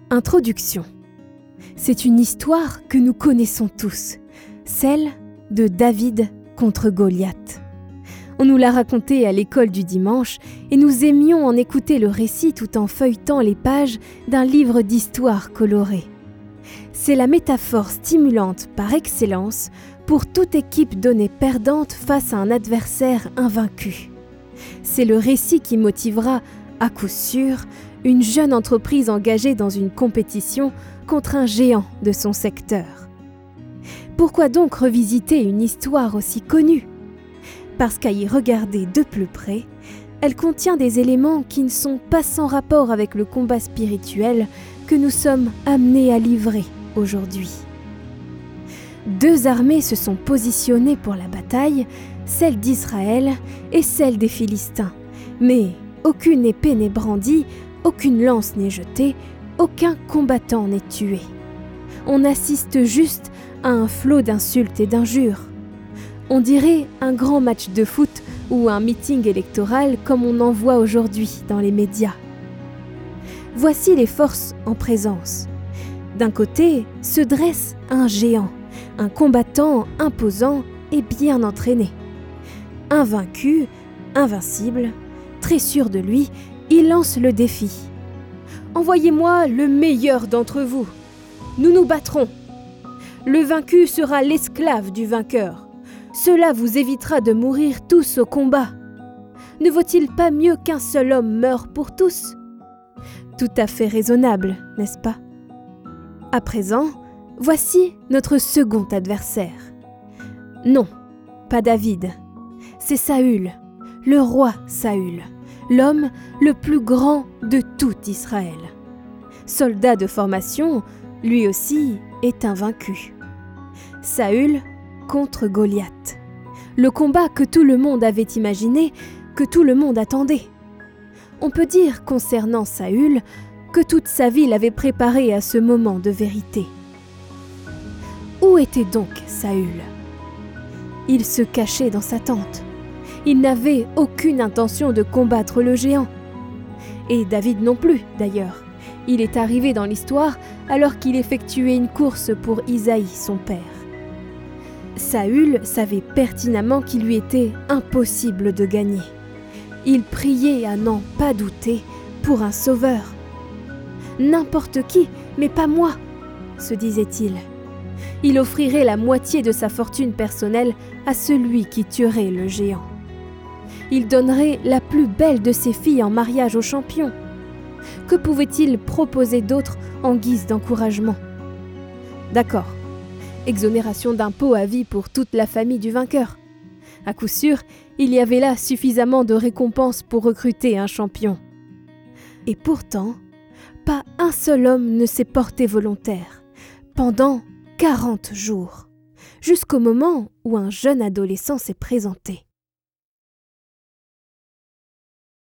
Introduction. C'est une histoire que nous connaissons tous, celle de David contre Goliath. On nous l'a racontée à l'école du dimanche et nous aimions en écouter le récit tout en feuilletant les pages d'un livre d'histoire coloré. C'est la métaphore stimulante par excellence pour toute équipe donnée perdante face à un adversaire invaincu. C'est le récit qui motivera, à coup sûr, une jeune entreprise engagée dans une compétition contre un géant de son secteur. Pourquoi donc revisiter une histoire aussi connue ? Parce qu'à y regarder de plus près, elle contient des éléments qui ne sont pas sans rapport avec le combat spirituel que nous sommes amenés à livrer aujourd'hui. Deux armées se sont positionnées pour la bataille, celle d'Israël et celle des Philistins. Mais aucune épée n'est brandie, aucune lance n'est jetée, aucun combattant n'est tué. On assiste juste à un flot d'insultes et d'injures. On dirait un grand match de foot ou un meeting électoral comme on en voit aujourd'hui dans les médias. Voici les forces en présence. D'un côté se dresse un géant, un combattant imposant et bien entraîné. Invaincu, invincible, très sûr de lui, il lance le défi. « Envoyez-moi le meilleur d'entre vous. Nous nous battrons. Le vaincu sera l'esclave du vainqueur. Cela vous évitera de mourir tous au combat. Ne vaut-il pas mieux qu'un seul homme meure pour tous ? » Tout à fait raisonnable, n'est-ce pas ? À présent, voici notre second adversaire. Non, pas David. C'est Saül, le roi Saül, l'homme le plus grand de tout Israël. Soldat de formation, lui aussi est invaincu. Saül contre Goliath. Le combat que tout le monde avait imaginé, que tout le monde attendait. On peut dire concernant Saül que toute sa vie l'avait préparé à ce moment de vérité. Où était donc Saül ? Il se cachait dans sa tente. Il n'avait aucune intention de combattre le géant. Et David non plus, d'ailleurs. Il est arrivé dans l'histoire alors qu'il effectuait une course pour Isaïe, son père. Saül savait pertinemment qu'il lui était impossible de gagner. Il priait à n'en pas douter pour un sauveur. « N'importe qui, mais pas moi !» se disait-il. Il offrirait la moitié de sa fortune personnelle à celui qui tuerait le géant. Il donnerait la plus belle de ses filles en mariage au champion. Que pouvait-il proposer d'autre en guise d'encouragement ? D'accord, exonération d'impôts à vie pour toute la famille du vainqueur. À coup sûr, il y avait là suffisamment de récompenses pour recruter un champion. Et pourtant, pas un seul homme ne s'est porté volontaire, pendant 40 jours, jusqu'au moment où un jeune adolescent s'est présenté.